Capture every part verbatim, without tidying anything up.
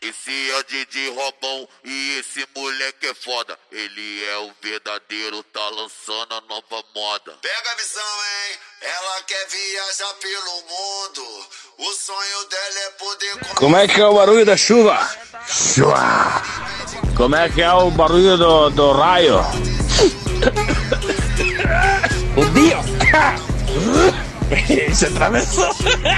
Esse é o Didi Robão e esse moleque é foda. Ele é o verdadeiro, tá lançando a nova moda. Pega a visão, hein? Ela quer viajar pelo mundo. O sonho dela é poder... Como é que é o barulho da chuva? Chuva. Como é que é o barulho do, do raio? O Dio. Se atravessou.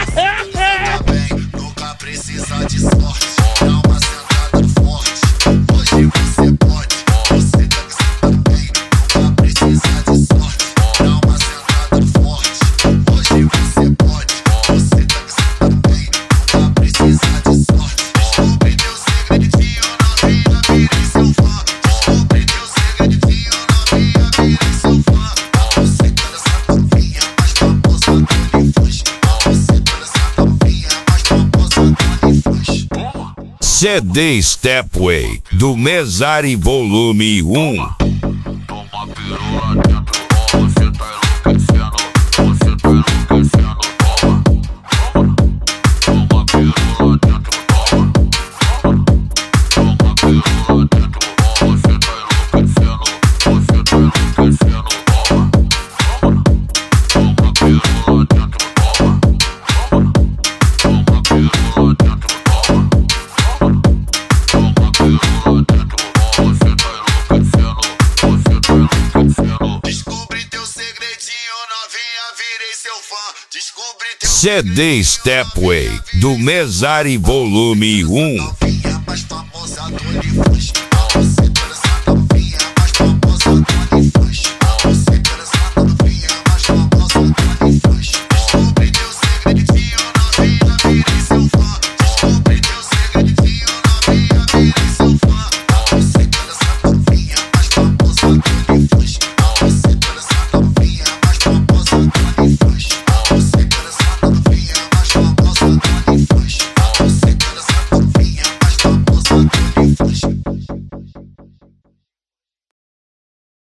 Nunca precisa de sorte. Dá uma sentada forte. Hoje você pode. Você tem que sentar bem. Nunca precisa de sorte. Dá uma sentada forte. Hoje você pode. Você tem que sentar bem. Nunca precisa de sorte. Descobri teu segredinho, novinha, virei seu fã. Descobri teu segredinho, novinha, virei seu fã. A você toda essa novinha, mais famosa do Unifus. A você toda essa novinha, mais famosa do Unifus. C D Stepway do Mesari Volume um. Toma pirula dentro, ó, você tá enlouquecendo. Você tá enlouquecendo, toma. Toma pirula dentro, toma. Toma pirula dentro, ó, você tá enlouquecendo. Você tá enlouquecendo, toma. Toma pirula dentro, toma. Toma pirula dentro, toma. Toma pirula dentro, ó, você tá enlouquecendo. Você tá enlouquecendo. Descobri teu segredinho, novinha, virei seu fã. Descobri teu C D Stepway do Mesari Volume um. novinha, mais famosa do Unifus.